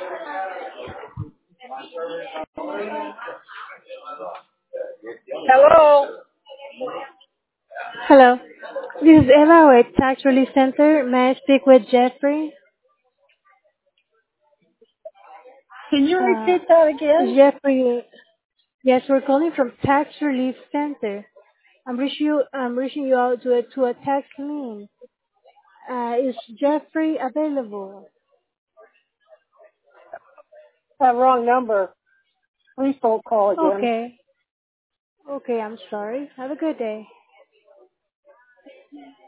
Hello. Hello. This is Eva with Tax Relief Center. May I speak with Jeffrey? Can you Uh, repeat that again? Jeffrey, yes, we're calling from Tax Relief Center. I'm reaching you out to a tax lien. Is Jeffrey available? Wrong number. Please don't call again. Okay. Okay, I'm sorry. Have a good day.